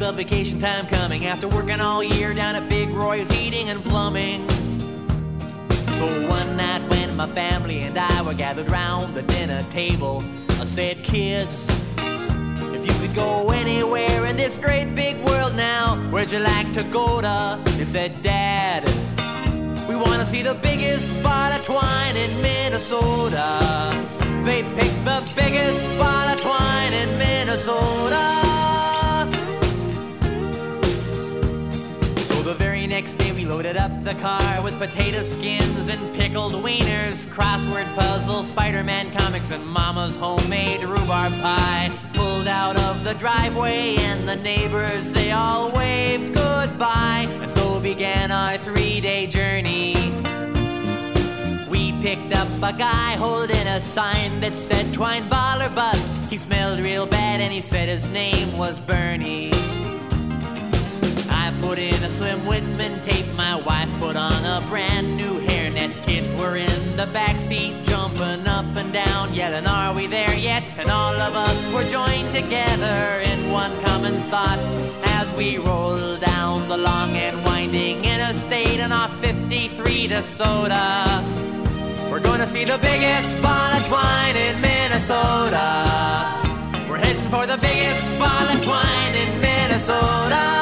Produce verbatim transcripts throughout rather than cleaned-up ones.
of vacation time coming after working all year down at Big Roy's Heating and Plumbing. So one night when my family and I were gathered round the dinner table, I said, kids, if you could go anywhere in this great big world now, where'd you like to go to? They said, Dad, we want to see the biggest ball of twine in Minnesota. They picked the biggest ball of twine in Minnesota. So the very next day we loaded up the car with potato skins and pickled wieners, crossword puzzles, Spider-Man comics, and Mama's homemade rhubarb pie. Pulled out of the driveway and the neighbors, they all waved goodbye. And so began our three-day journey. We picked up a guy holding a sign that said twine ball or bust. He smelled real bad and he said his name was Bernie. I put in a Slim Whitman tape, my wife put on a brand new hairnet. Kids were in the backseat jumping up and down, yelling, are we there yet? And all of us were joined together in one common thought as we rolled down the long and winding interstate in our fifty-three DeSoto. We're going to see the biggest ball of twine in Minnesota. We're heading for the biggest ball of twine in Minnesota.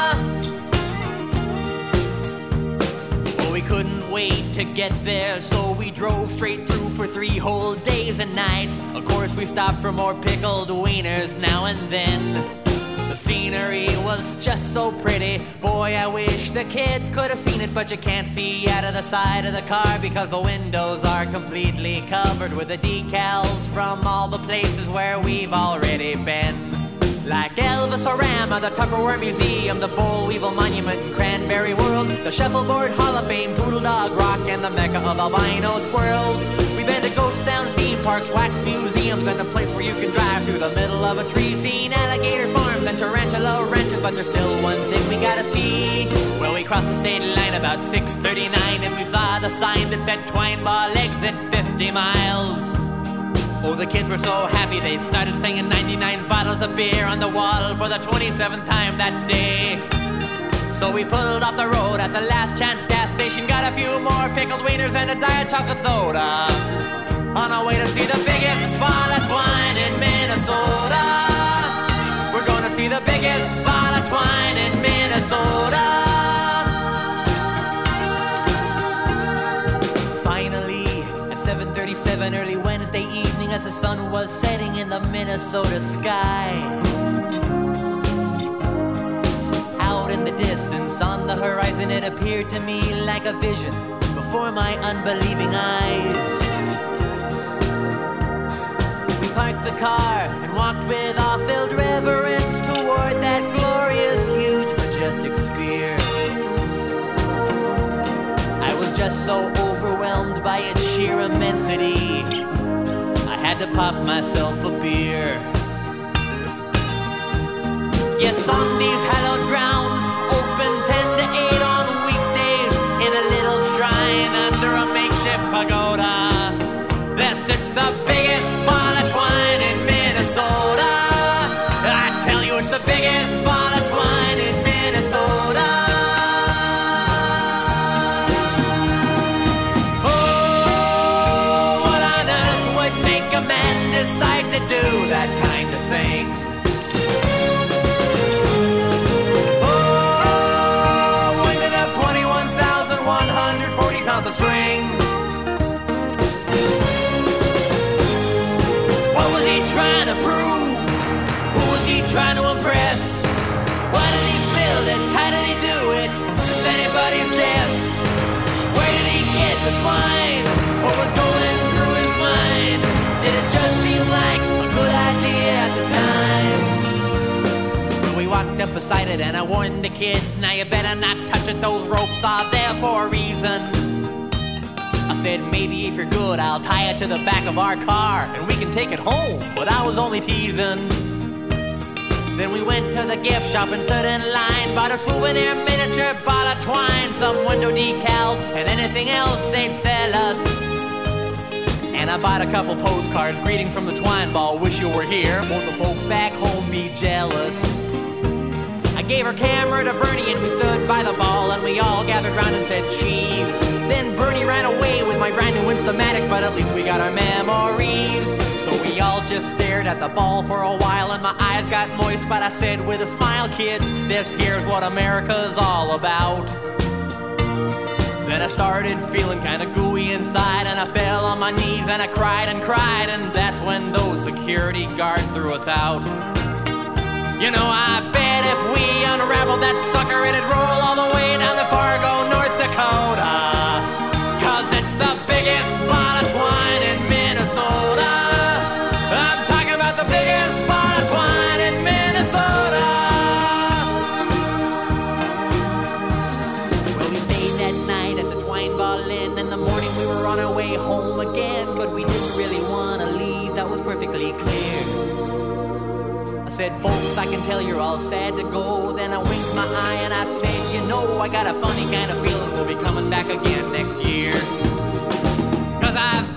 Well, we couldn't wait to get there, so we drove straight through for three whole days and nights. Of course, we stopped for more pickled wieners now and then. The scenery was just so pretty. Boy, I wish the kids could have seen it, but you can't see out of the side of the car because the windows are completely covered with the decals from all the places where we've already been. Like Elvis-O-Rama, the Tupperware Museum, the Boll Weevil Monument in Cranberry World, the Shuffleboard Hall of Fame, Poodle Dog Rock, and the Mecca of albino squirrels. We've been to ghost town, theme parks, wax museums, and a place where you can drive through the middle of a tree, seen alligator farms and tarantula ranches, but there's still one thing we gotta see. Well, we crossed the state line about six thirty-nine, and we saw the sign that said twine ball exit fifty miles. Oh, the kids were so happy they started singing ninety-nine bottles of beer on the wall for the twenty-seventh time that day. So we pulled off the road at the Last Chance gas station, got a few more pickled wieners and a diet chocolate soda, on our way to see the biggest ball of twine in Minnesota. We're gonna see the biggest ball of twine in Minnesota. Finally, at seven thirty-seven early Wednesday evening, as the sun was setting in the Minnesota sky, out in the distance on the horizon, it appeared to me like a vision before my unbelieving eyes. We parked the car and walked with awe-filled reverence toward that glorious, huge, majestic sphere. I was just so overwhelmed by its sheer immensity, I had to pop myself a beer. Yes, on these hallowed grounds, open ten to eight on weekdays, in a little shrine under a makeshift pagoda, there sits the biggest ball of twine in Minnesota. I tell you, it's the biggest ball of twine in Minnesota. Oh, what on earth would make a man decide to do that kind of thing? A string. What was he trying to prove? Who was he trying to impress? Why did he build it? How did he do it? It's anybody's guess. Where did he get the twine? What was going through his mind? Did it just seem like a good idea at the time? Well, we walked up beside it and I warned the kids, now you better not touch it, those ropes are there for a reason. I said, maybe if you're good, I'll tie it to the back of our car and we can take it home, but I was only teasing. Then we went to the gift shop and stood in line, bought a souvenir miniature, bought a twine, some window decals, and anything else they'd sell us. And I bought a couple postcards, greetings from the twine ball, wish you were here, won't the folks back home be jealous? gave her camera to Bernie and we stood by the ball and we all gathered round and said cheese. Then Bernie ran away with my brand new Instamatic, but at least we got our memories. So we all just stared at the ball for a while and my eyes got moist, but I said with a smile, kids, this here's what America's all about. Then I started feeling kinda gooey inside and I fell on my knees and I cried and cried, and that's when those security guards threw us out. You know, I bet if we unraveled that sucker it'd roll all the way down to Fargo, North Dakota. Cause it's the biggest pot of twine in Minnesota. I'm talking about the biggest pot of twine in Minnesota. Well, we stayed that night at the Twine Ball Inn. In the morning we were on our way home again, but we didn't really want to leave, that was perfectly clear. I said, folks, I can tell you're all sad to go. Then I winked my eye and I said, you know, I got a funny kind of feeling we'll be coming back again next year. Cause I've